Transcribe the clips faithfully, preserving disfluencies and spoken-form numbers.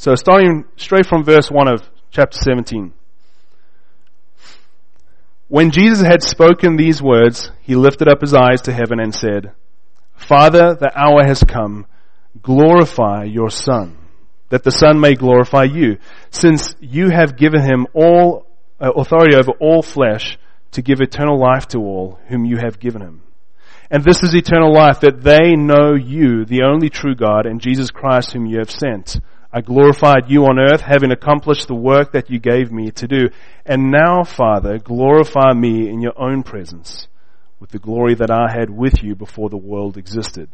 So starting straight from verse one of chapter seventeen. When Jesus had spoken these words, he lifted up his eyes to heaven and said, Father, the hour has come. Glorify your Son, that the Son may glorify you, since you have given him all uh, authority over all flesh to give eternal life to all whom you have given him. And this is eternal life, that they know you, the only true God, and Jesus Christ whom you have sent. I glorified you on earth, having accomplished the work that you gave me to do. And now, Father, glorify me in your own presence, with the glory that I had with you before the world existed.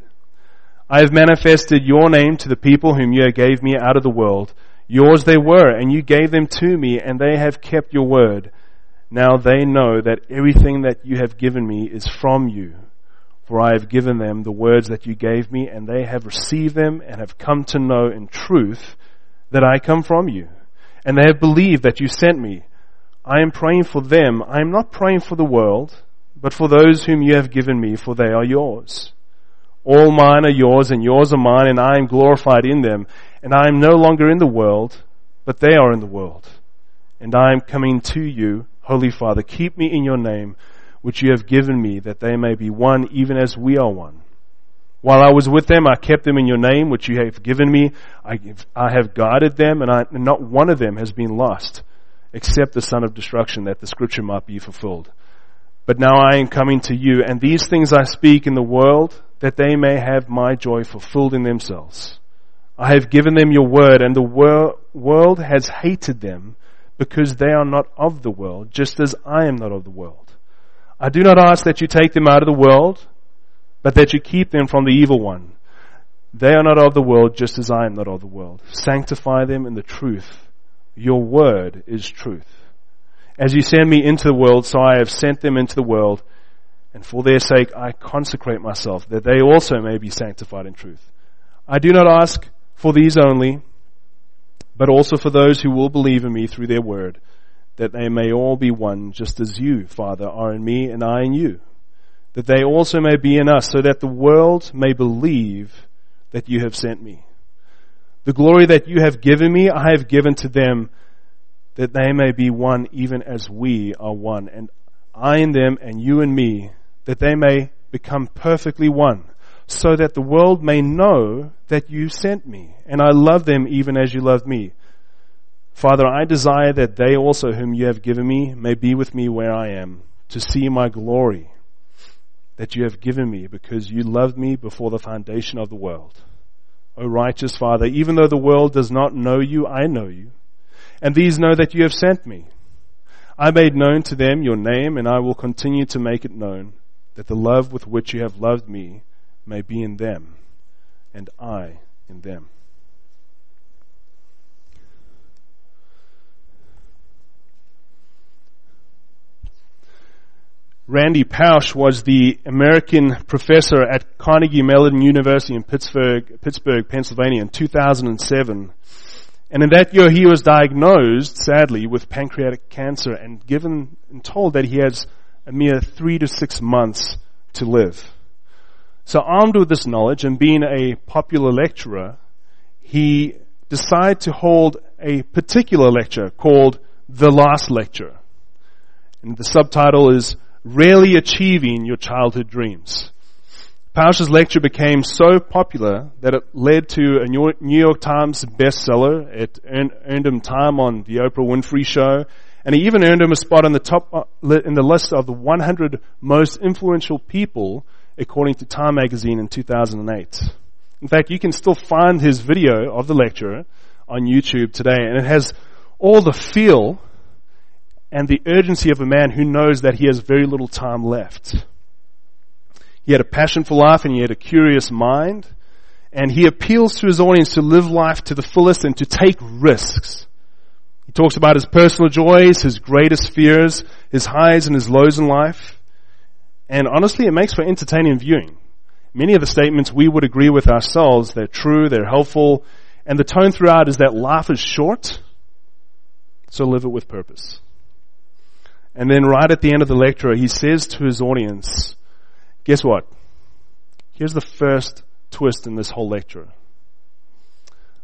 I have manifested your name to the people whom you gave me out of the world. Yours they were, and you gave them to me, and they have kept your word. Now they know that everything that you have given me is from you. For I have given them the words that you gave me, and they have received them and have come to know in truth that I come from you. And they have believed that you sent me. I am praying for them. I am not praying for the world, but for those whom you have given me, for they are yours. All mine are yours, and yours are mine, and I am glorified in them. And I am no longer in the world, but they are in the world. And I am coming to you, Holy Father. Keep me in your name, which you have given me, that they may be one, even as we are one. While I was with them, I kept them in your name, which you have given me. I, I have guarded them, and, I, and not one of them has been lost, except the son of destruction, that the scripture might be fulfilled. But now I am coming to you, and these things I speak in the world, that they may have my joy fulfilled in themselves. I have given them your word, and the wor- world has hated them, because they are not of the world, just as I am not of the world. I do not ask that you take them out of the world, but that you keep them from the evil one. They are not of the world, just as I am not of the world. Sanctify them in the truth. Your word is truth. As you send me into the world, so I have sent them into the world, and for their sake I consecrate myself, that they also may be sanctified in truth. I do not ask for these only, but also for those who will believe in me through their word, that they may all be one, just as you, Father, are in me and I in you, that they also may be in us, so that the world may believe that you have sent me. The glory that you have given me, I have given to them, that they may be one even as we are one, and I in them and you in me, that they may become perfectly one, so that the world may know that you sent me, and I love them even as you loved me. Father, I desire that they also whom you have given me may be with me where I am, to see my glory that you have given me, because you loved me before the foundation of the world. O righteous Father, even though the world does not know you, I know you, and these know that you have sent me. I made known to them your name, and I will continue to make it known, that the love with which you have loved me may be in them, and I in them. Randy Pausch was the American professor at Carnegie Mellon University in Pittsburgh, Pittsburgh, Pennsylvania in two thousand seven. And in that year he was diagnosed, sadly, with pancreatic cancer and given and told that he has a mere three to six months to live. So armed with this knowledge and being a popular lecturer, he decided to hold a particular lecture called The Last Lecture. And the subtitle is Rarely Achieving Your Childhood Dreams. Pausch's lecture became so popular that it led to a New York Times bestseller. It earned, earned him time on the Oprah Winfrey Show, and it even earned him a spot on the top in the list of the one hundred most influential people, according to Time magazine in two thousand eight. In fact, you can still find his video of the lecture on YouTube today, and it has all the feel and the urgency of a man who knows that he has very little time left. He had a passion for life, and he had a curious mind, and he appeals to his audience to live life to the fullest and to take risks. He talks about his personal joys, his greatest fears, his highs and his lows in life, and honestly, it makes for entertaining viewing. Many of the statements we would agree with ourselves. They're true, they're helpful, and the tone throughout is that life is short, so live it with purpose. And then right at the end of the lecture, he says to his audience, guess what? Here's the first twist in this whole lecture.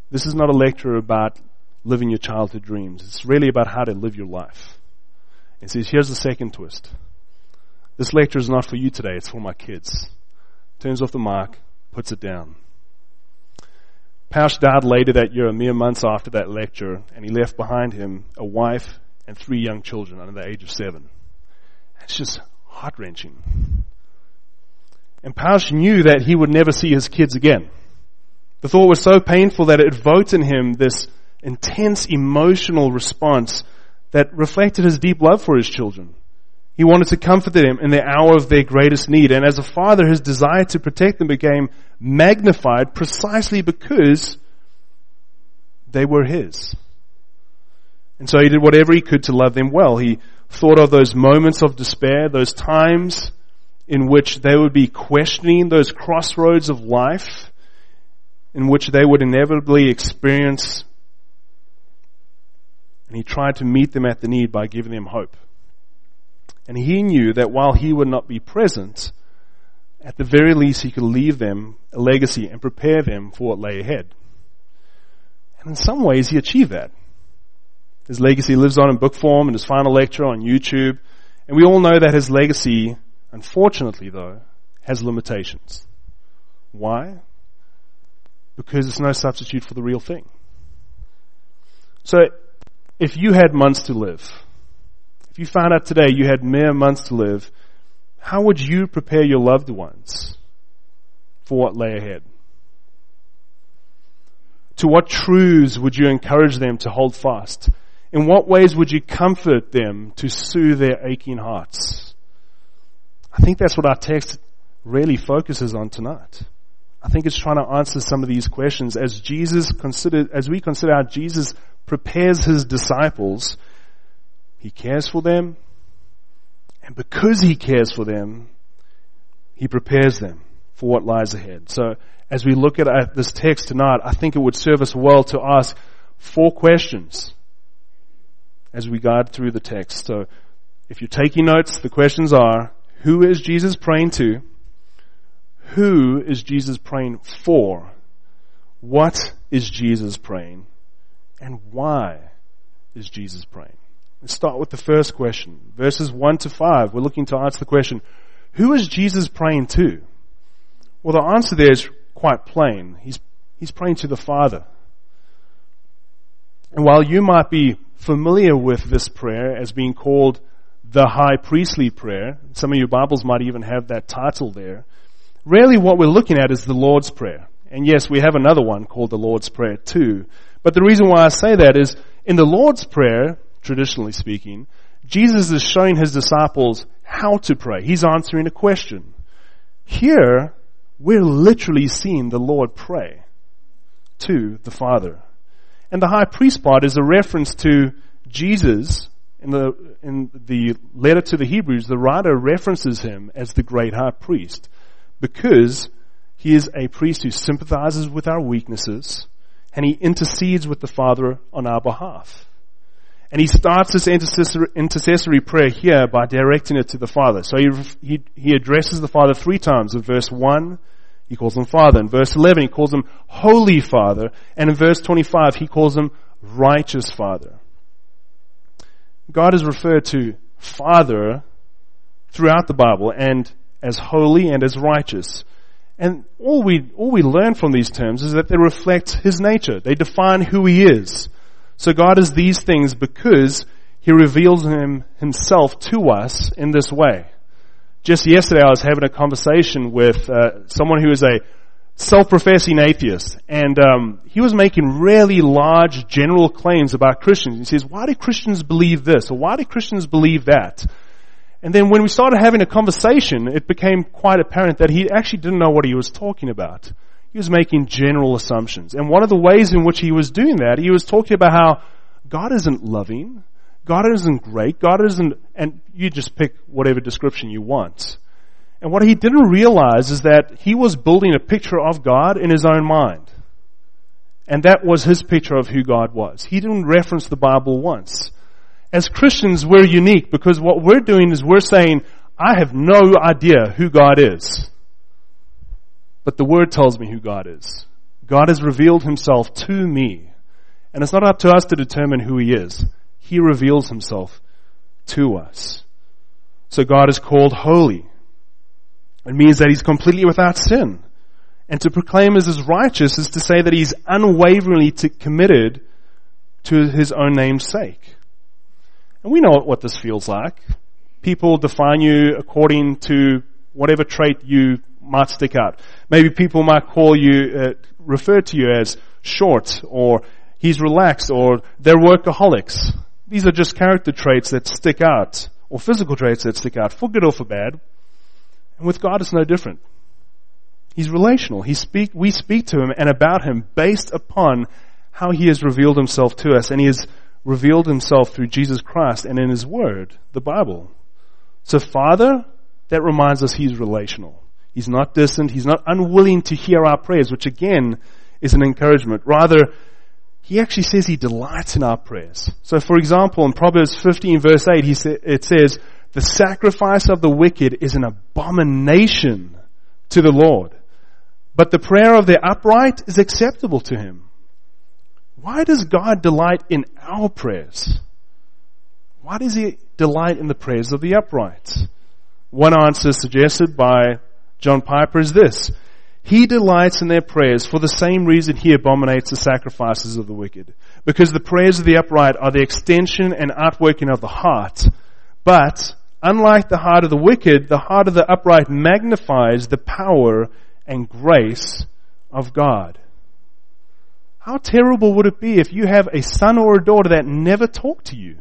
This is not a lecture about living your childhood dreams. It's really about how to live your life. It says, here's the second twist. This lecture is not for you today, it's for my kids. Turns off the mic, puts it down. Pausch died later that year, mere months after that lecture, and he left behind him a wife and three young children under the age of seven. It's just heart-wrenching. And Pausch knew that he would never see his kids again. The thought was so painful that it evoked in him this intense emotional response that reflected his deep love for his children. He wanted to comfort them in the hour of their greatest need. And as a father, his desire to protect them became magnified precisely because they were his. And so he did whatever he could to love them well. He thought of those moments of despair, those times in which they would be questioning those crossroads of life, in which they would inevitably experience. And he tried to meet them at the need by giving them hope. And he knew that while he would not be present, at the very least he could leave them a legacy and prepare them for what lay ahead. And in some ways he achieved that. His legacy lives on in book form and his final lecture on YouTube. And we all know that his legacy, unfortunately though, has limitations. Why? Because it's no substitute for the real thing. So, if you had months to live, if you found out today you had mere months to live, how would you prepare your loved ones for what lay ahead? To what truths would you encourage them to hold fast? In what ways would you comfort them to soothe their aching hearts? I think that's what our text really focuses on tonight. I think it's trying to answer some of these questions as Jesus considered, as we consider how Jesus prepares his disciples. He cares for them, and because he cares for them, he prepares them for what lies ahead. So as we look at this text tonight, I think it would serve us well to ask four questions as we guide through the text. So if you're taking notes, the questions are, who is Jesus praying to? Who is Jesus praying for? What is Jesus praying? And why is Jesus praying? Let's start with the first question. Verses one to five, we're looking to answer the question, who is Jesus praying to? Well, the answer there is quite plain. He's, he's praying to the Father. And while you might be familiar with this prayer as being called the high priestly prayer, some of your Bibles might even have that title there, really what we're looking at is the Lord's Prayer. And yes, we have another one called the Lord's Prayer too. But the reason why I say that is, in the Lord's Prayer, traditionally speaking, Jesus is showing his disciples how to pray. He's answering a question. Here, we're literally seeing the Lord pray to the Father. And the high priest part is a reference to Jesus. In the, in the letter to the Hebrews, the writer references him as the great high priest because he is a priest who sympathizes with our weaknesses and he intercedes with the Father on our behalf. And he starts this intercessory, intercessory prayer here by directing it to the Father. So he, he, he addresses the Father three times. In verse one, he calls him Father. In verse eleven, he calls him Holy Father. And in verse twenty-five, he calls him Righteous Father. God is referred to Father throughout the Bible and as holy and as righteous. And all we, all we learn from these terms is that they reflect his nature. They define who he is. So God is these things because he reveals him himself to us in this way. Just yesterday I was having a conversation with uh, someone who is a self-professing atheist, and um, he was making really large general claims about Christians. He says, why do Christians believe this? Or why do Christians believe that? And then when we started having a conversation, it became quite apparent that he actually didn't know what he was talking about. He was making general assumptions. And one of the ways in which he was doing that, he was talking about how God isn't loving, God isn't great, God isn't, and you just pick whatever description you want. And what he didn't realize is that he was building a picture of God in his own mind. And that was his picture of who God was. He didn't reference the Bible once. As Christians, we're unique because what we're doing is we're saying, I have no idea who God is. But the Word tells me who God is. God has revealed himself to me. And it's not up to us to determine who he is. He reveals himself to us. So God is called holy. It means that he's completely without sin. And to proclaim him as righteous is to say that he's unwaveringly to, committed to his own name's sake. And we know what this feels like. People define you according to whatever trait you might stick out. Maybe people might call you, uh, refer to you as short, or he's relaxed, or they're workaholics. These are just character traits that stick out, or physical traits that stick out, for good or for bad. And with God, it's no different. He's relational. He speak, we speak to him and about him based upon how he has revealed himself to us. And he has revealed himself through Jesus Christ and in his word, the Bible. So Father, that reminds us he's relational. He's not distant. He's not unwilling to hear our prayers, which again is an encouragement. Rather, he actually says he delights in our prayers. So for example, in Proverbs fifteen verse eight, he sa- it says, the sacrifice of the wicked is an abomination to the Lord, but the prayer of the upright is acceptable to him. Why does God delight in our prayers? Why does he delight in the prayers of the upright? One answer suggested by John Piper is this: he delights in their prayers for the same reason he abominates the sacrifices of the wicked. Because the prayers of the upright are the extension and outworking of the heart. But, unlike the heart of the wicked, the heart of the upright magnifies the power and grace of God. How terrible would it be if you have a son or a daughter that never talk to you?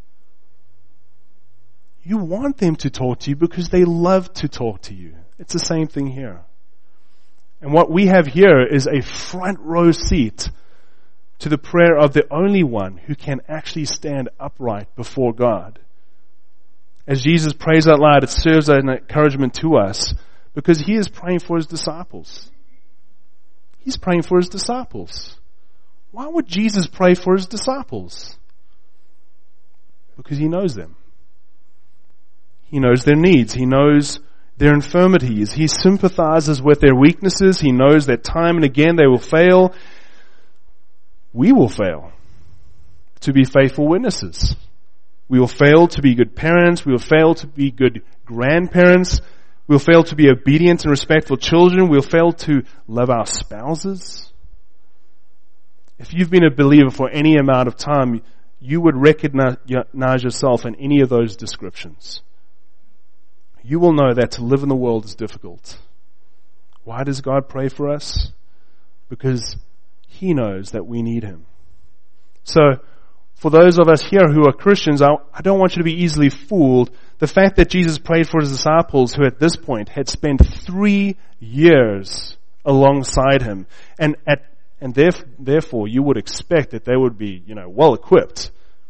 You want them to talk to you because they love to talk to you. It's the same thing here. And what we have here is a front row seat to the prayer of the only one who can actually stand upright before God. As Jesus prays out loud, it serves as an encouragement to us because he is praying for his disciples. He's praying for his disciples. Why would Jesus pray for his disciples? Because he knows them. He knows their needs. He knows their infirmities. He sympathizes with their weaknesses. He knows that time and again they will fail. We will fail to be faithful witnesses. We will fail to be good parents. We will fail to be good grandparents. We will fail to be obedient and respectful children. We will fail to love our spouses. If you've been a believer for any amount of time, you would recognize yourself in any of those descriptions. You will know that to live in the world is difficult. Why does God pray for us? Because he knows that we need him. So, for those of us here who are Christians, I, I don't want you to be easily fooled. The fact that Jesus prayed for his disciples who at this point had spent three years alongside him, and at and theref- therefore you would expect that they would be, you know, well equipped.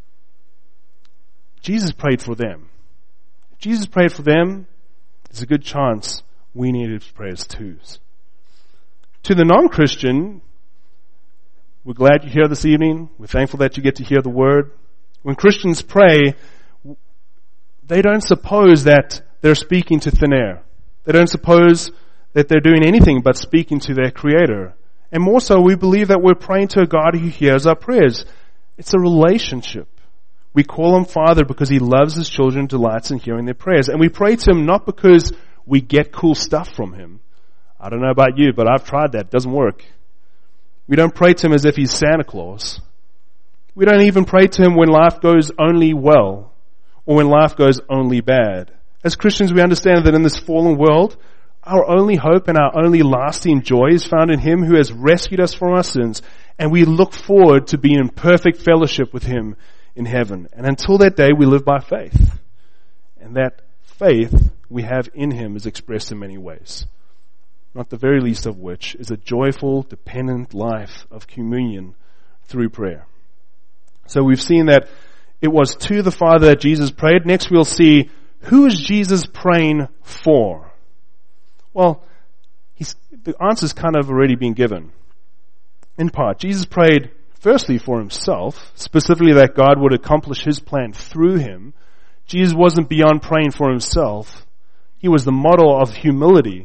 Jesus prayed for them. If Jesus prayed for them, there's a good chance we need his prayers too. To the non-Christian, we're glad you're here this evening. We're thankful that you get to hear the word. When Christians pray, they don't suppose that they're speaking to thin air. They don't suppose that they're doing anything but speaking to their Creator. And more so, we believe that we're praying to a God who hears our prayers. It's a relationship. We call him Father because he loves his children, delights in hearing their prayers. And we pray to him not because we get cool stuff from him. I don't know about you, but I've tried that. It doesn't work. We don't pray to him as if he's Santa Claus. We don't even pray to him when life goes only well or when life goes only bad. As Christians, we understand that in this fallen world, our only hope and our only lasting joy is found in him who has rescued us from our sins, and we look forward to being in perfect fellowship with him in heaven. And until that day, we live by faith. And that faith we have in him is expressed in many ways, not the very least of which is a joyful, dependent life of communion through prayer. So we've seen that it was to the Father that Jesus prayed. Next we'll see, who is Jesus praying for? Well, he's, the answer's kind of already been given. In part, Jesus prayed firstly for himself, specifically that God would accomplish his plan through him. Jesus wasn't beyond praying for himself. He was the model of humility,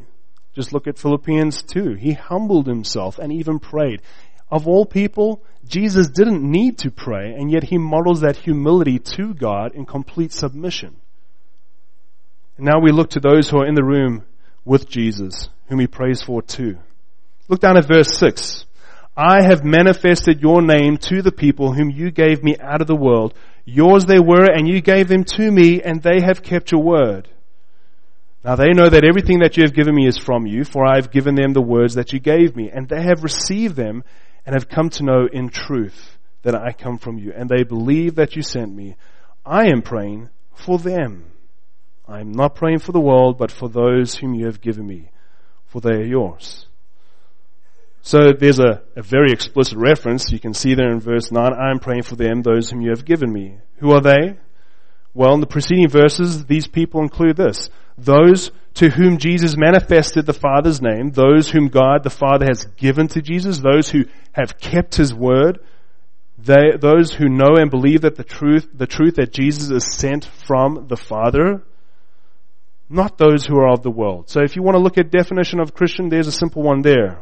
Just look at Philippians two. He humbled himself and even prayed. Of all people, Jesus didn't need to pray, and yet he models that humility to God in complete submission. And now we look to those who are in the room with Jesus, whom he prays for too. Look down at verse six. I have manifested your name to the people whom you gave me out of the world. Yours they were, and you gave them to me, and they have kept your word. Now they know that everything that you have given me is from you, for I have given them the words that you gave me, and they have received them and have come to know in truth that I come from you, and they believe that you sent me. I am praying for them. I am not praying for the world, but for those whom you have given me, for they are yours. So there's a, a very explicit reference. You can see there in verse nine, I am praying for them, those whom you have given me. Who are they? Well, in the preceding verses, these people include this. Those to whom Jesus manifested the Father's name, those whom God the Father has given to Jesus, those who have kept his word, they, those who know and believe that the truth, the truth that Jesus is sent from the Father, not those who are of the world. So if you want to look at definition of Christian, there's a simple one there.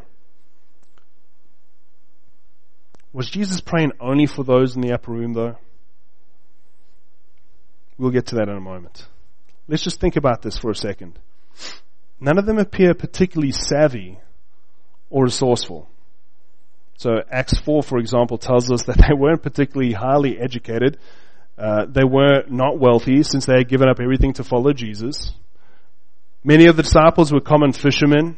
Was Jesus praying only for those in the upper room though? We'll get to that in a moment. Let's just think about this for a second. None of them appear particularly savvy or resourceful. So Acts four, for example, tells us that they weren't particularly highly educated. Uh, they were not wealthy since they had given up everything to follow Jesus. Many of the disciples were common fishermen.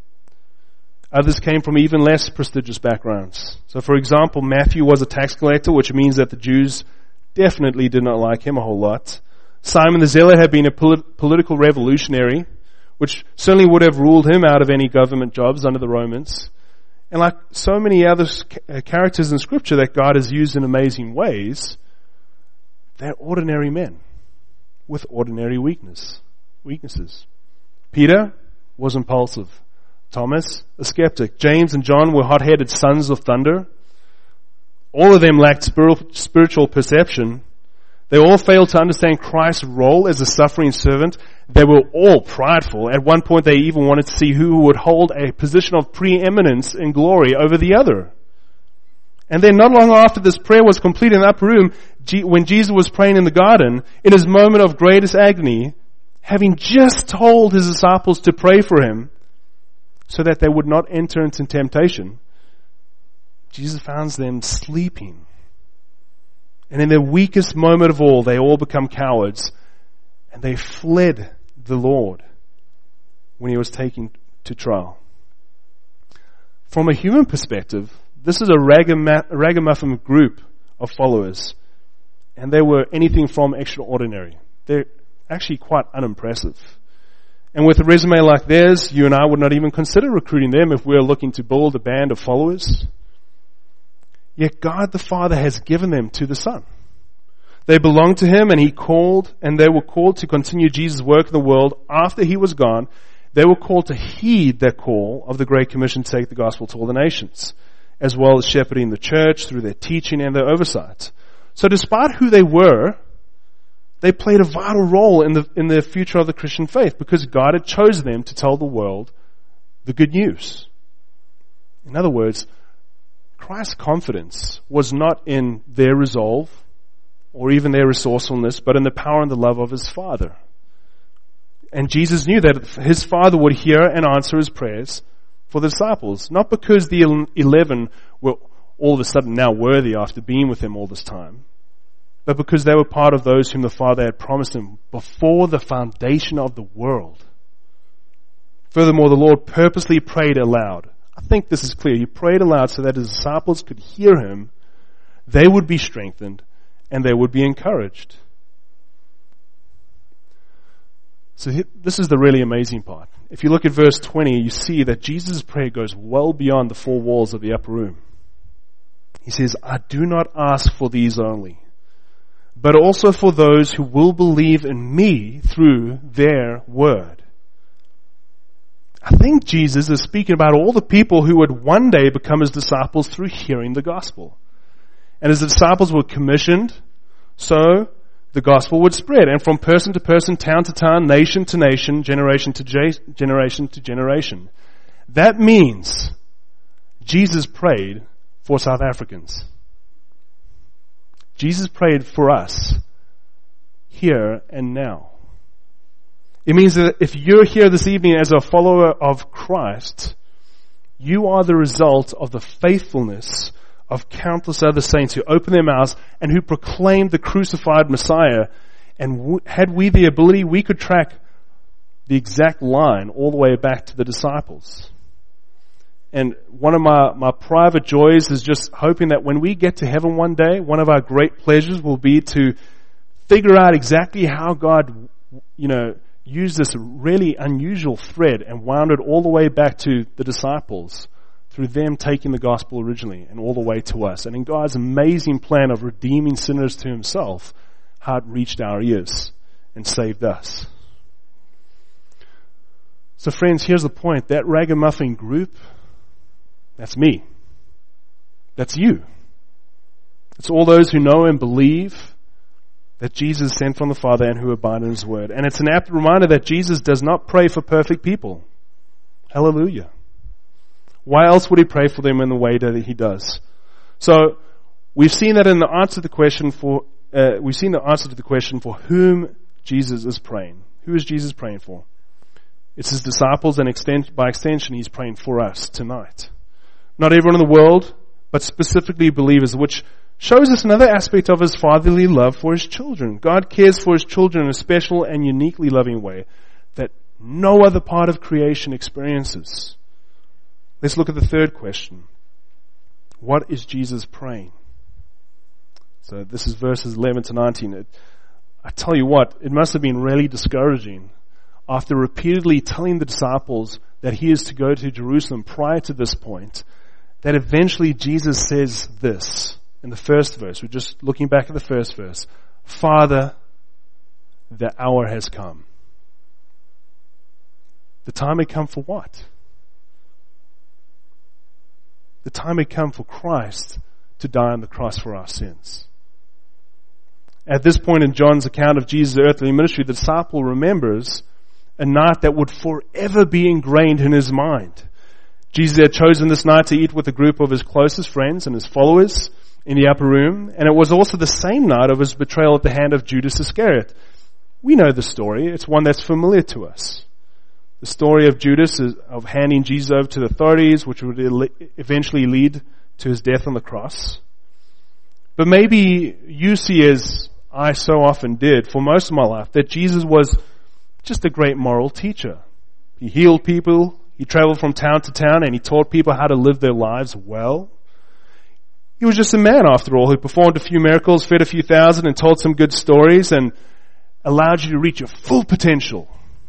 Others came from even less prestigious backgrounds. So for example, Matthew was a tax collector, which means that the Jews definitely did not like him a whole lot. Simon the Zealot had been a polit- political revolutionary, which certainly would have ruled him out of any government jobs under the Romans. And like so many other characters in Scripture that God has used in amazing ways, they're ordinary men with ordinary weakness, weaknesses. Peter was impulsive. Thomas, a skeptic. James and John were hot-headed sons of thunder. All of them lacked spiritual perception. They all failed to understand Christ's role as a suffering servant. They were all prideful. At one point, they even wanted to see who would hold a position of preeminence in glory over the other. And then not long after this prayer was complete in the upper room, when Jesus was praying in the garden, in his moment of greatest agony, having just told his disciples to pray for him so that they would not enter into temptation, Jesus finds them sleeping. And in their weakest moment of all, they all become cowards. And they fled the Lord when he was taken to trial. From a human perspective, this is a ragamuffin group of followers. And they were anything from extraordinary. They're actually quite unimpressive. And with a resume like theirs, you and I would not even consider recruiting them if we were looking to build a band of followers. Yet God the Father has given them to the Son. They belong to him, and he called, and they were called to continue Jesus' work in the world after he was gone. They were called to heed that call of the Great Commission to take the gospel to all the nations, as well as shepherding the church through their teaching and their oversight. So despite who they were, they played a vital role in the in the future of the Christian faith because God had chosen them to tell the world the good news. In other words, Christ's confidence was not in their resolve or even their resourcefulness, but in the power and the love of his Father. And Jesus knew that his Father would hear and answer his prayers for the disciples, not because the eleven were all of a sudden now worthy after being with him all this time, but because they were part of those whom the Father had promised him before the foundation of the world. Furthermore, the Lord purposely prayed aloud. I think this is clear. He prayed aloud so that his disciples could hear him, they would be strengthened, and they would be encouraged. So this is the really amazing part. If you look at verse twenty, you see that Jesus' prayer goes well beyond the four walls of the upper room. He says, I do not ask for these only, but also for those who will believe in me through their word. I think Jesus is speaking about all the people who would one day become his disciples through hearing the gospel. And his disciples were commissioned, so the gospel would spread, and from person to person, town to town, nation to nation, generation to ge- generation to generation. That means Jesus prayed for South Africans. Jesus prayed for us here and now. It means that if you're here this evening as a follower of Christ, you are the result of the faithfulness of countless other saints who opened their mouths and who proclaimed the crucified Messiah. And w- had we the ability, we could track the exact line all the way back to the disciples. And one of my, my private joys is just hoping that when we get to heaven one day, one of our great pleasures will be to figure out exactly how God, you know, used this really unusual thread and wound it all the way back to the disciples through them taking the gospel originally and all the way to us. And in God's amazing plan of redeeming sinners to himself, how it reached our ears and saved us. So friends, here's the point. That ragamuffin group, that's me. That's you. It's all those who know and believe that Jesus is sent from the Father and who abide in his word. And it's an apt reminder that Jesus does not pray for perfect people. Hallelujah. Why else would he pray for them in the way that he does? So, we've seen that in the answer to the question for, uh, we've seen the answer to the question for whom Jesus is praying. Who is Jesus praying for? It's his disciples, and extend, by extension, he's praying for us tonight. Not everyone in the world, but specifically believers, which shows us another aspect of his fatherly love for his children. God cares for his children in a special and uniquely loving way that no other part of creation experiences. Let's look at the third question. What is Jesus praying? So this is verses eleven to nineteen. It, I tell you what, it must have been really discouraging after repeatedly telling the disciples that he is to go to Jerusalem prior to this point, that eventually Jesus says this in the first verse. We're just looking back at the first verse. Father, the hour has come. The time had come for what? The time had come for Christ to die on the cross for our sins. At this point in John's account of Jesus' earthly ministry, the disciple remembers a night that would forever be ingrained in his mind. Jesus had chosen this night to eat with a group of his closest friends and his followers in the upper room, and it was also the same night of his betrayal at the hand of Judas Iscariot. We know the story. It's one that's familiar to us. The story of Judas is of handing Jesus over to the authorities, which would eventually lead to his death on the cross. But maybe you see, as I so often did for most of my life, that Jesus was just a great moral teacher. He healed people, he traveled from town to town, and he taught people how to live their lives well. He was just a man, after all, who performed a few miracles, fed a few thousand, and told some good stories, and allowed you to reach your full potential.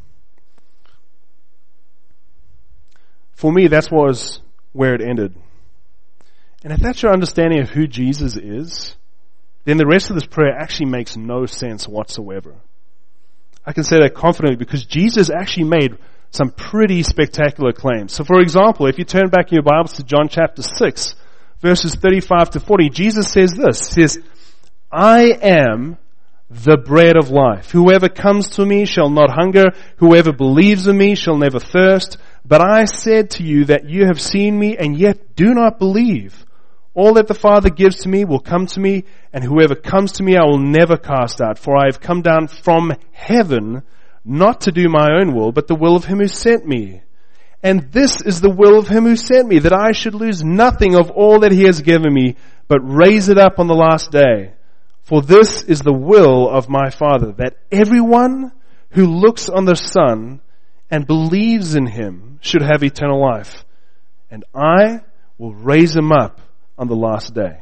For me, that was where it ended. And if that's your understanding of who Jesus is, then the rest of this prayer actually makes no sense whatsoever. I can say that confidently because Jesus actually made some pretty spectacular claims. So for example, if you turn back in your Bibles to John chapter six, verses thirty-five to forty, Jesus says this, he says, I am the bread of life. Whoever comes to me shall not hunger. Whoever believes in me shall never thirst. But I said to you that you have seen me and yet do not believe. All that the Father gives to me will come to me, and whoever comes to me I will never cast out. For I have come down from heaven not to do my own will, but the will of him who sent me. And this is the will of him who sent me, that I should lose nothing of all that he has given me, but raise it up on the last day. For this is the will of my Father, that everyone who looks on the Son and believes in him should have eternal life. And I will raise him up on the last day.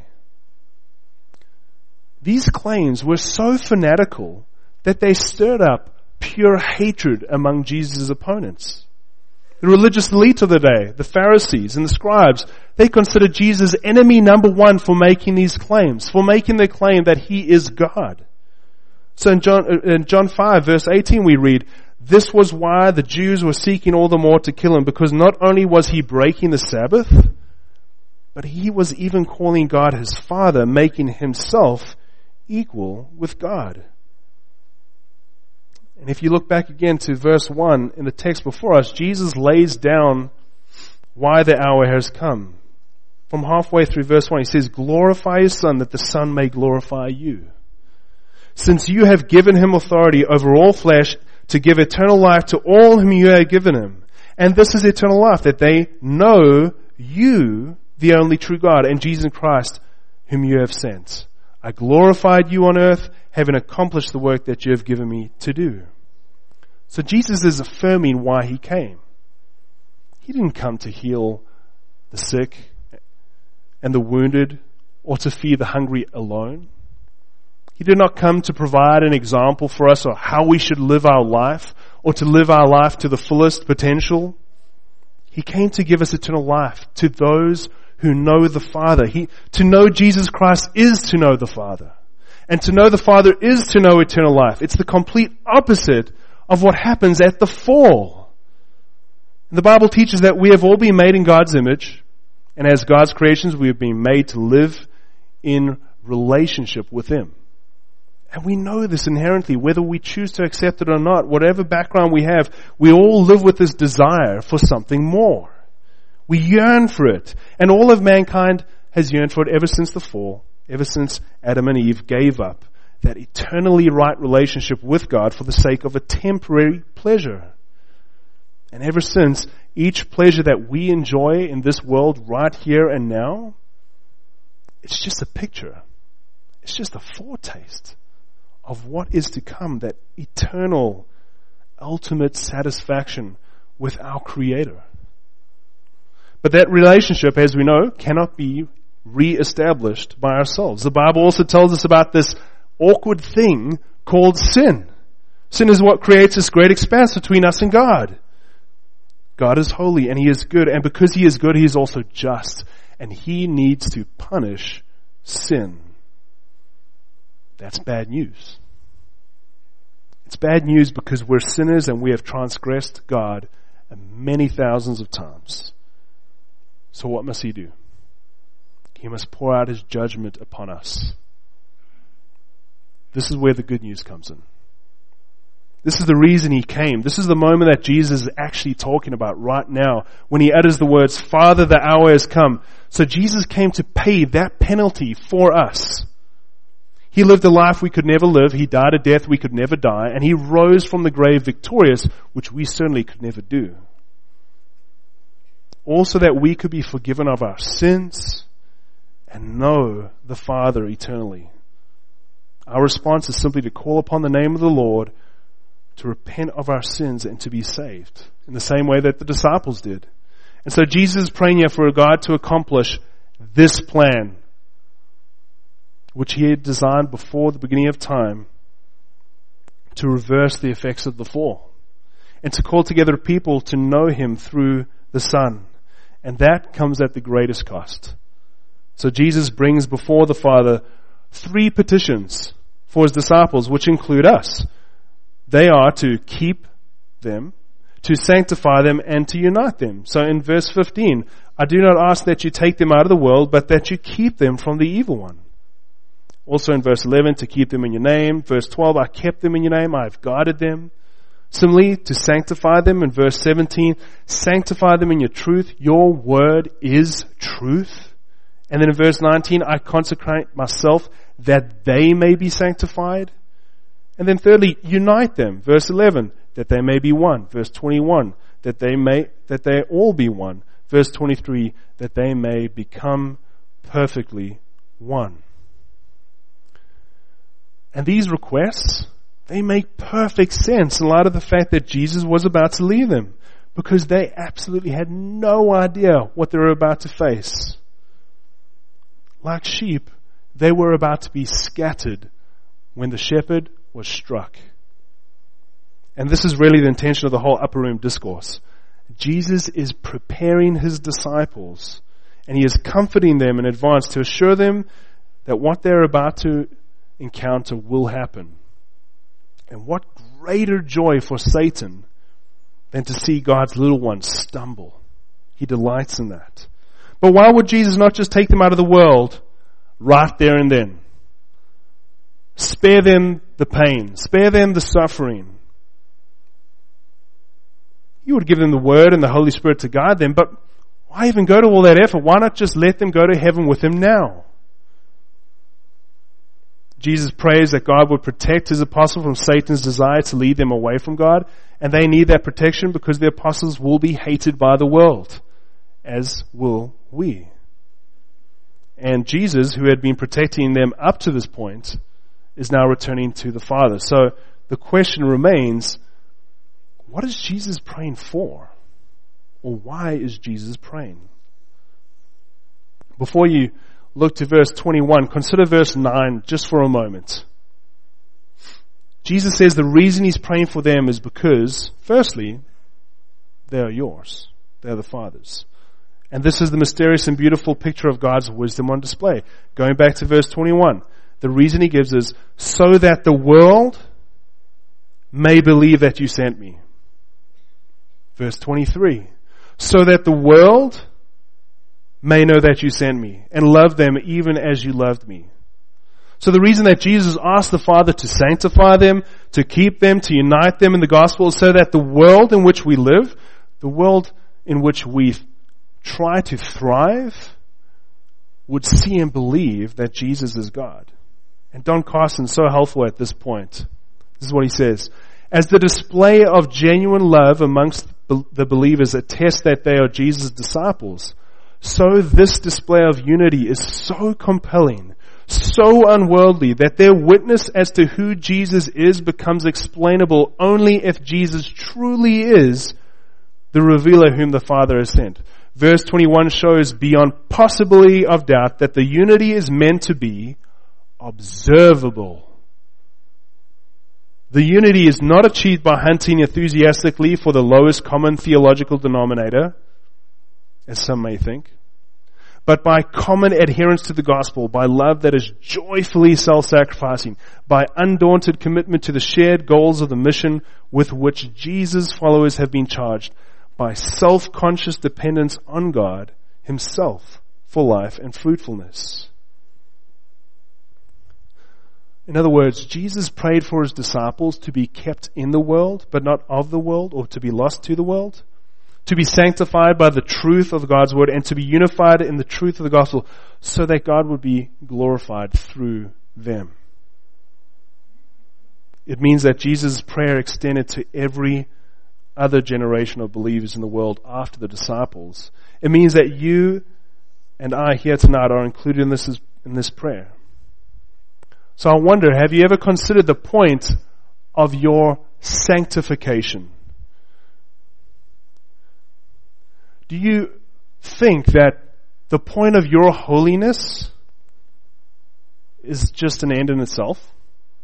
These claims were so fanatical that they stirred up pure hatred among Jesus' opponents. The religious elite of the day, the Pharisees and the scribes, they considered Jesus enemy number one for making these claims, for making the claim that he is God. So in John, in John five verse eighteen we read, this was why the Jews were seeking all the more to kill him, because not only was he breaking the Sabbath, but he was even calling God his Father, making himself equal with God. And if you look back again to verse one in the text before us, Jesus lays down why the hour has come. From halfway through verse one, he says, glorify his Son, that the Son may glorify you. Since you have given him authority over all flesh to give eternal life to all whom you have given him. And this is eternal life, that they know you, the only true God, and Jesus Christ, whom you have sent. I glorified you on earth, having accomplished the work that you have given me to do. So Jesus is affirming why he came. He didn't come to heal the sick and the wounded, or to feed the hungry alone. He did not come to provide an example for us of how we should live our life, or to live our life to the fullest potential. He came to give us eternal life to those who know the Father. He, to know Jesus Christ is to know the Father. And to know the Father is to know eternal life. It's the complete opposite of what happens at the fall. And the Bible teaches that we have all been made in God's image, and as God's creations, we have been made to live in relationship with Him. And we know this inherently, whether we choose to accept it or not, whatever background we have, we all live with this desire for something more. We yearn for it. And all of mankind has yearned for it ever since the fall, ever since Adam and Eve gave up that eternally right relationship with God for the sake of a temporary pleasure. And ever since, each pleasure that we enjoy in this world right here and now, it's just a picture. It's just a foretaste of what is to come, that eternal, ultimate satisfaction with our Creator. But that relationship, as we know, cannot be re-established by ourselves. The Bible also tells us about this awkward thing called sin. Sin is what creates this great expanse between us and God. God is holy and He is good, and because He is good, He is also just, and He needs to punish sin. That's bad news. It's bad news because we're sinners and we have transgressed God many thousands of times. So what must He do? He must pour out His judgment upon us. This is where the good news comes in. This is the reason He came. This is the moment that Jesus is actually talking about right now when He utters the words, Father, the hour has come. So Jesus came to pay that penalty for us. He lived a life we could never live. He died a death we could never die. And He rose from the grave victorious, which we certainly could never do. Also that we could be forgiven of our sins and know the Father eternally. Our response is simply to call upon the name of the Lord, to repent of our sins and to be saved, in the same way that the disciples did. And so Jesus is praying here for God to accomplish this plan, which He had designed before the beginning of time, to reverse the effects of the fall, and to call together people to know Him through the Son. And that comes at the greatest cost. So Jesus brings before the Father three petitions for His disciples, which include us. They are to keep them, to sanctify them, and to unite them. So in verse fifteen, I do not ask that you take them out of the world, but that you keep them from the evil one. Also in verse eleven, to keep them in your name. Verse twelve, I kept them in your name, I have guarded them. Similarly, to sanctify them in verse seventeen, sanctify them in your truth. Your word is truth. And then in verse nineteen, I consecrate myself that they may be sanctified. And then thirdly, unite them. Verse eleven, that they may be one. Verse twenty-one, that they may, that they all be one. Verse twenty-three, that they may become perfectly one. And these requests, they make perfect sense in light of the fact that Jesus was about to leave them, because they absolutely had no idea what they were about to face. Like sheep, they were about to be scattered when the shepherd was struck. And this is really the intention of the whole upper room discourse. Jesus is preparing His disciples, and He is comforting them in advance to assure them that what they're about to encounter will happen. And what greater joy for Satan than to see God's little ones stumble. He delights in that. But why would Jesus not just take them out of the world right there and then? Spare them the pain. Spare them the suffering. He would give them the Word and the Holy Spirit to guide them, but why even go to all that effort? Why not just let them go to heaven with Him now? Jesus prays that God would protect His apostles from Satan's desire to lead them away from God, and they need that protection because the apostles will be hated by the world, as will we. And Jesus, who had been protecting them up to this point, is now returning to the Father. So the question remains, what is Jesus praying for? Or why is Jesus praying? Before you look to verse twenty-one, consider verse nine just for a moment. Jesus says the reason He's praying for them is because, firstly, they are yours. They are the Father's. And this is the mysterious and beautiful picture of God's wisdom on display. Going back to verse twenty-one, the reason He gives is so that the world may believe that you sent me. Verse twenty-three, so that the world may know that you sent me and love them even as you loved me. So the reason that Jesus asked the Father to sanctify them, to keep them, to unite them in the gospel is so that the world in which we live, the world in which we try to thrive, would see and believe that Jesus is God. And Don Carson's so helpful at this point. This is what he says. As the display of genuine love amongst the believers attests that they are Jesus' disciples, so this display of unity is so compelling, so unworldly, that their witness as to who Jesus is becomes explainable only if Jesus truly is the revealer whom the Father has sent. Verse twenty-one shows beyond possibility of doubt that the unity is meant to be observable. The unity is not achieved by hunting enthusiastically for the lowest common theological denominator, as some may think, but by common adherence to the gospel, by love that is joyfully self-sacrificing, by undaunted commitment to the shared goals of the mission with which Jesus' followers have been charged, by self-conscious dependence on God Himself for life and fruitfulness. In other words, Jesus prayed for His disciples to be kept in the world, but not of the world, or to be lost to the world, to be sanctified by the truth of God's word, and to be unified in the truth of the gospel, so that God would be glorified through them. It means that Jesus' prayer extended to every other generation of believers in the world after the disciples. It means that you and I here tonight are included in this, in this prayer. So I wonder, have you ever considered the point of your sanctification? Do you think that the point of your holiness is just an end in itself?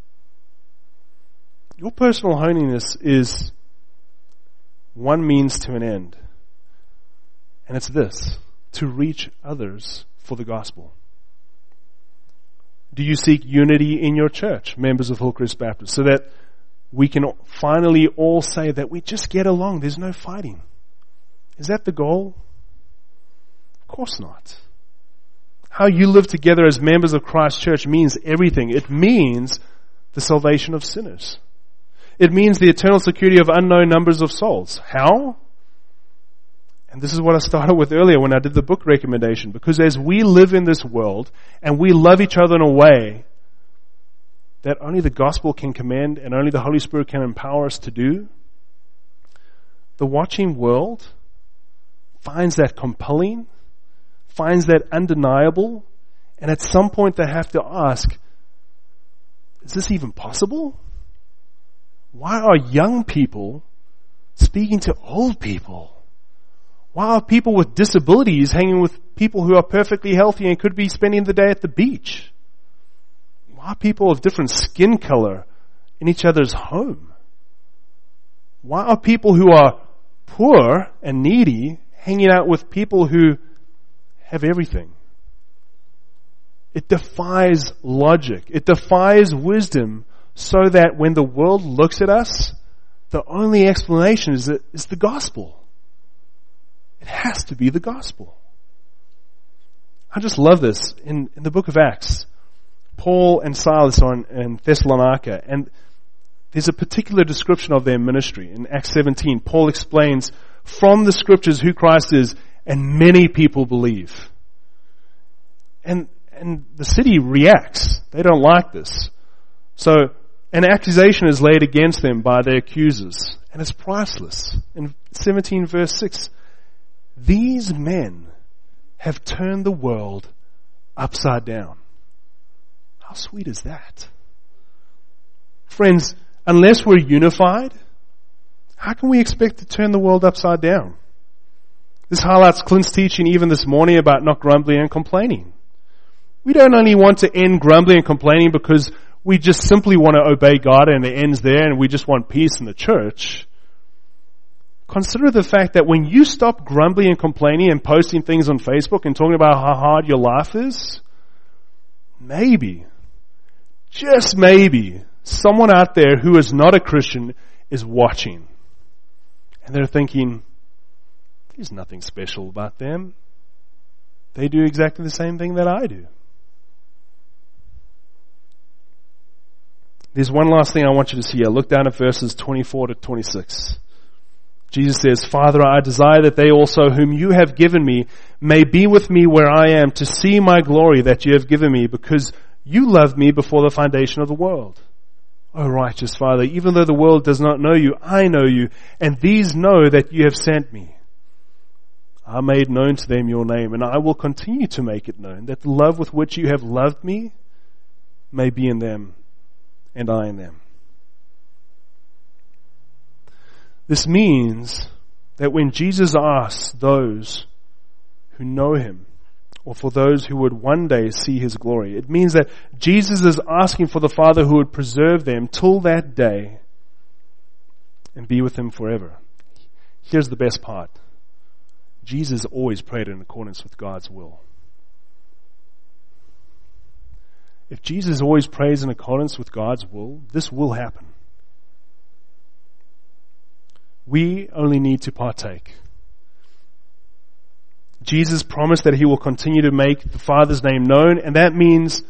Your personal holiness is one means to an end. And it's this, to reach others for the gospel. Do you seek unity in your church, members of Hillcrest Baptist, so that we can finally all say that we just get along, there's no fighting? Is that the goal? Of course not. How you live together as members of Christ's church means everything. It means the salvation of sinners. It means the eternal security of unknown numbers of souls. How? And this is what I started with earlier when I did the book recommendation. Because as we live in this world and we love each other in a way that only the gospel can command and only the Holy Spirit can empower us to do, the watching world finds that compelling, finds that undeniable, and at some point they have to ask, is this even possible? Why are young people speaking to old people? Why are people with disabilities hanging with people who are perfectly healthy and could be spending the day at the beach? Why are people of different skin color in each other's home? Why are people who are poor and needy hanging out with people who have everything? It defies logic. It defies wisdom, so that when the world looks at us, the only explanation is that it's the gospel. It has to be the gospel. I just love this. In, in the book of Acts, Paul and Silas are in, in Thessalonica, and there's a particular description of their ministry. In Acts seventeen, Paul explains from the scriptures who Christ is, and many people believe. And, and the city reacts. They don't like this. So an accusation is laid against them by their accusers, and it's priceless. In seventeen verse six, these men have turned the world upside down. How sweet is that? Friends, unless we're unified, how can we expect to turn the world upside down? This highlights Clint's teaching even this morning about not grumbling and complaining. We don't only want to end grumbling and complaining because we just simply want to obey God and it ends there and we just want peace in the church. Consider the fact that when you stop grumbling and complaining and posting things on Facebook and talking about how hard your life is, maybe, just maybe, someone out there who is not a Christian is watching. And they're thinking, there's nothing special about them. They do exactly the same thing that I do. There's one last thing I want you to see here. Look down at verses twenty-four to twenty-six. Jesus says, Father, I desire that they also whom you have given me may be with me where I am, to see my glory that you have given me, because you loved me before the foundation of the world. O righteous Father, even though the world does not know you, I know you, and these know that you have sent me. I made known to them your name, and I will continue to make it known, that the love with which you have loved me may be in them, and I in them. This means that when Jesus asks those who know him, or for those who would one day see his glory, it means that Jesus is asking for the Father who would preserve them till that day and be with him forever. Here's the best part. Jesus always prayed in accordance with God's will. If Jesus always prays in accordance with God's will, this will happen. We only need to partake. Jesus promised that he will continue to make the Father's name known, and that means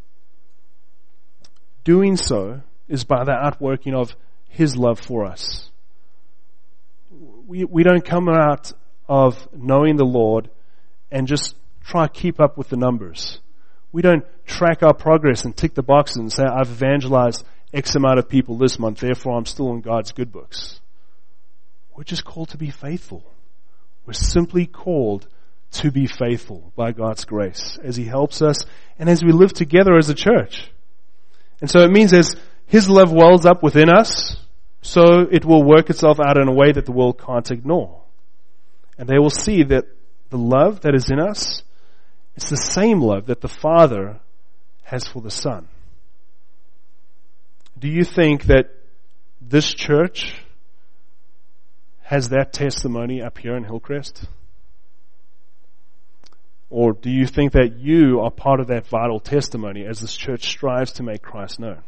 doing so is by the outworking of his love for us. We, we don't come out of knowing the Lord and just try to keep up with the numbers. We don't track our progress and tick the boxes and say, I've evangelized X amount of people this month, therefore I'm still in God's good books. We're just called to be faithful. We're simply called to be faithful by God's grace as he helps us and as we live together as a church. And so it means as his love wells up within us, so it will work itself out in a way that the world can't ignore. And they will see that the love that is in us, it's the same love that the Father has for the Son. Do you think that this church has that testimony up here in Hillcrest? Or do you think that you are part of that vital testimony as this church strives to make Christ known?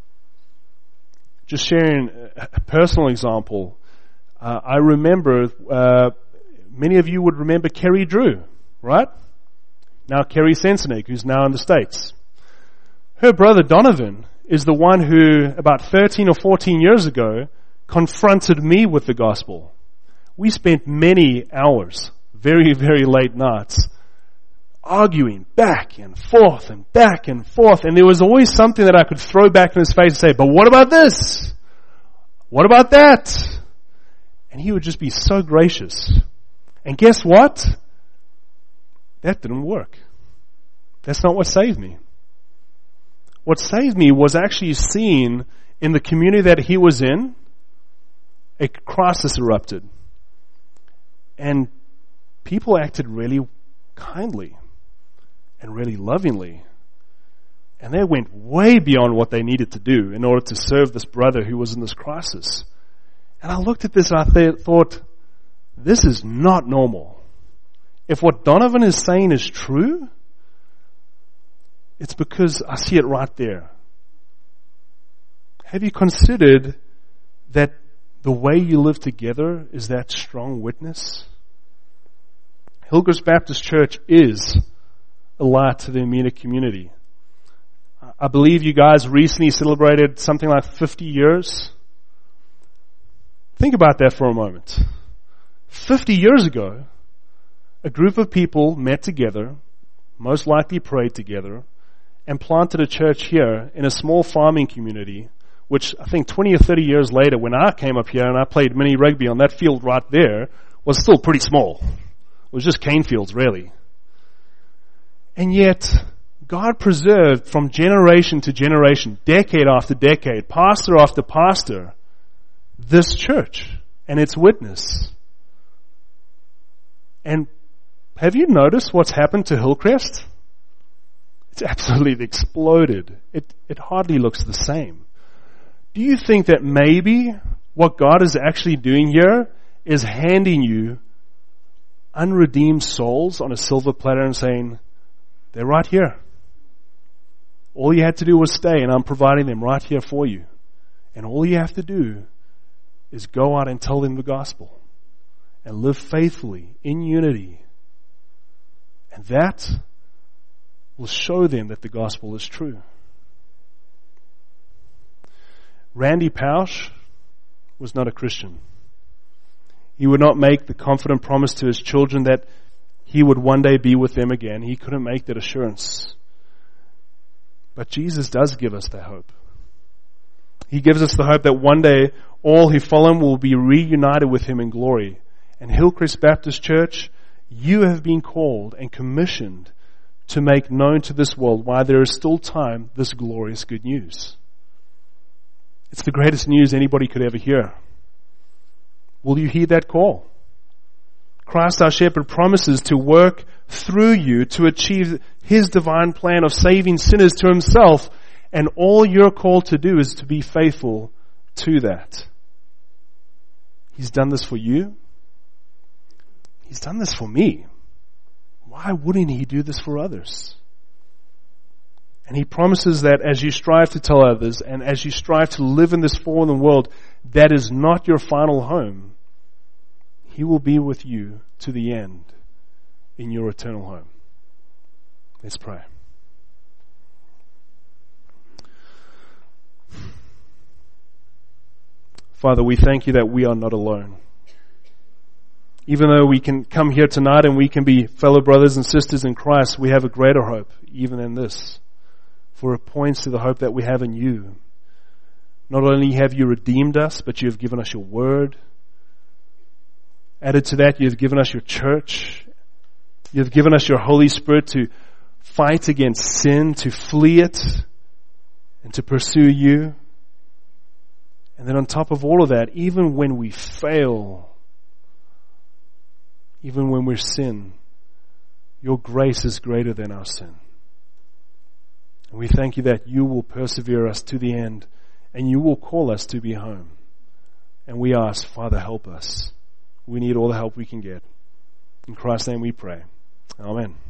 Just sharing a personal example, uh, I remember, uh, many of you would remember Kerry Drew, right? Now Kerry Sensenig, who's now in the States. Her brother Donovan is the one who, about thirteen or fourteen years ago, confronted me with the gospel. We spent many hours, very, very late nights, arguing back and forth and back and forth. And there was always something that I could throw back in his face and say, but what about this? What about that? And he would just be so gracious. And guess what? That didn't work. That's not what saved me. What saved me was actually seeing in the community that he was in, a crisis erupted. And people acted really kindly and really lovingly. And they went way beyond what they needed to do in order to serve this brother who was in this crisis. And I looked at this and I th- thought, this is not normal. If what Donovan is saying is true, it's because I see it right there. Have you considered that the way you live together is that strong witness? Hillcrest Baptist Church is a light to the immediate community. I believe you guys recently celebrated something like fifty years. Think about that for a moment. fifty years ago, a group of people met together, most likely prayed together, and planted a church here in a small farming community, which I think twenty or thirty years later, when I came up here and I played mini rugby on that field right there, was still pretty small. It was just cane fields, really. And yet, God preserved from generation to generation, decade after decade, pastor after pastor, this church and its witness. And have you noticed what's happened to Hillcrest? It's absolutely exploded. It, it hardly looks the same. Do you think that maybe what God is actually doing here is handing you unredeemed souls on a silver platter and saying, they're right here. All you had to do was stay, and I'm providing them right here for you. And all you have to do is go out and tell them the gospel and live faithfully in unity. And that will show them that the gospel is true. Randy Pausch was not a Christian. He would not make the confident promise to his children that he would one day be with them again. He couldn't make that assurance. But Jesus does give us that hope. He gives us the hope that one day all who follow him will be reunited with him in glory. And Hillcrest Baptist Church, you have been called and commissioned to make known to this world, while there is still time, this glorious good news. It's the greatest news anybody could ever hear. Will you heed that call? Christ our shepherd promises to work through you to achieve his divine plan of saving sinners to himself, and all you're called to do is to be faithful to that. He's done this for you. He's done this for me. Why wouldn't he do this for others? And he promises that as you strive to tell others and as you strive to live in this fallen world that is not your final home, he will be with you to the end in your eternal home. Let's pray. Father, we thank you that we are not alone. Even though we can come here tonight and we can be fellow brothers and sisters in Christ, we have a greater hope even in this. For it points to the hope that we have in you. Not only have you redeemed us, but you have given us your word. Added to that, you have given us your church. You have given us your Holy Spirit to fight against sin, to flee it, and to pursue you. And then on top of all of that, even when we fail, even when we sin, your grace is greater than our sin. And we thank you that you will persevere us to the end, and you will call us to be home. And we ask, Father, help us. We need all the help we can get. In Christ's name we pray. Amen.